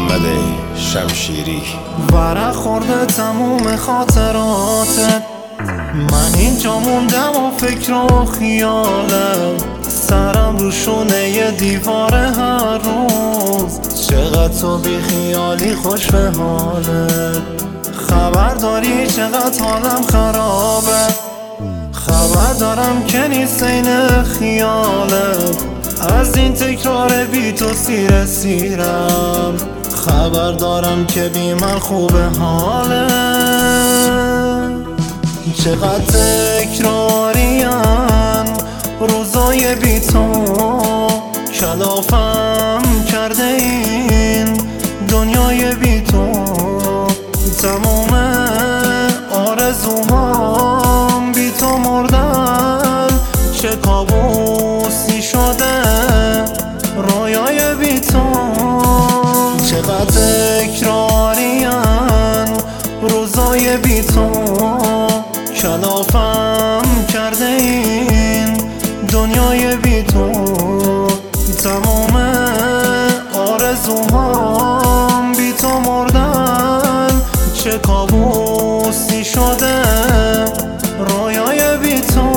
محمد شمشیری. ورق خورده تموم خاطراتت، من اینجا موندم و فکر و خیالت، سرم رو شونه ی دیوار هر روز، چقدر تو بی خیالی خوش به حالت. خبر داری چقدر حالم خرابه، خبر دارم که نیست این خیالت، از این تکرار بی تو سیره سیرم، خبر دارم که بی من خوبه حالت. چقدر تکرارین روزای بی تو، کلافم کرده این دنیای بی تو، تمام آرزوهام بی تو مردن، چه کابوسی شده رویای بی تو. چقدر تکرارین روزای بی تو، کلافم کرده این دنیای بی تو، تمام آرزوهام بی تو مردن، چه کابوسی شده رویای بی تو.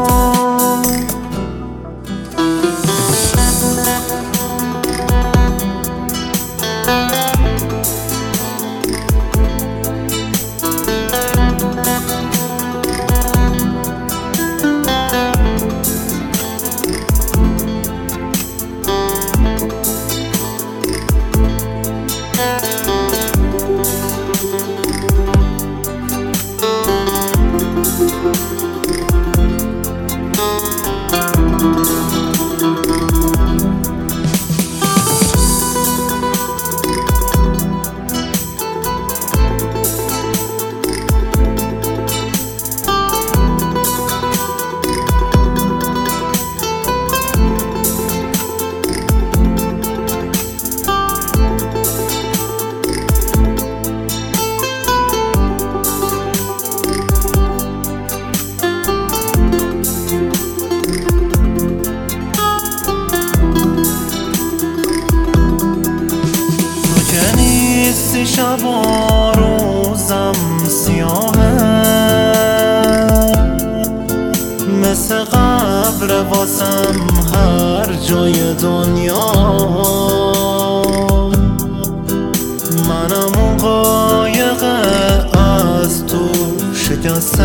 شب و روزم سیاهه، مثل قبر واسم هر جای دنیا، منم اون قایق از تو شکسته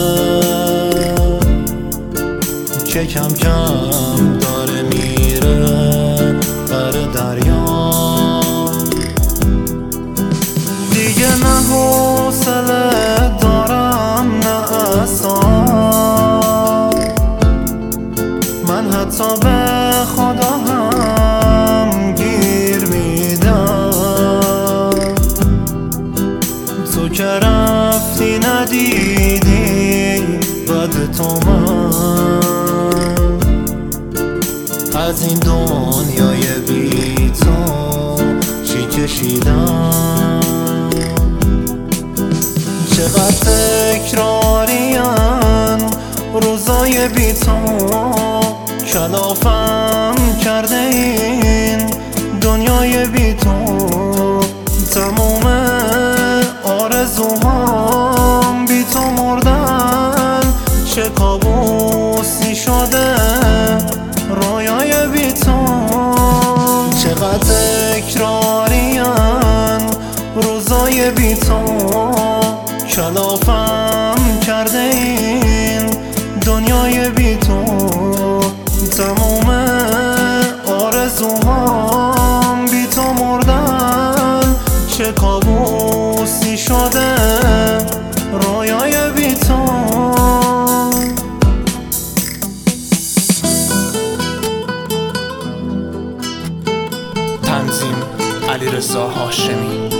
که کم کم داره میره بر دریا. دیگه نه حوصله دارم نه اعصاب، من حتی به خدا هم گیر میدم، تو که رفتی ندیدی بعد تو من از این دنیای بی تو چی کشیدم. چقدر تکرارین روزای بی تو، کلافم کرده این دنیای بی تو، تمام آرزوهام بی تو مردن، چه کابوسی شده رویای بی تو. چقدر تکرارین روزای بی تو، کلافم کرده این دنیای بی تو، تمام آرزوهام بی تو مردن، چه کابوسی شده رویای بی تو. تنظیم علیرضا هاشمی.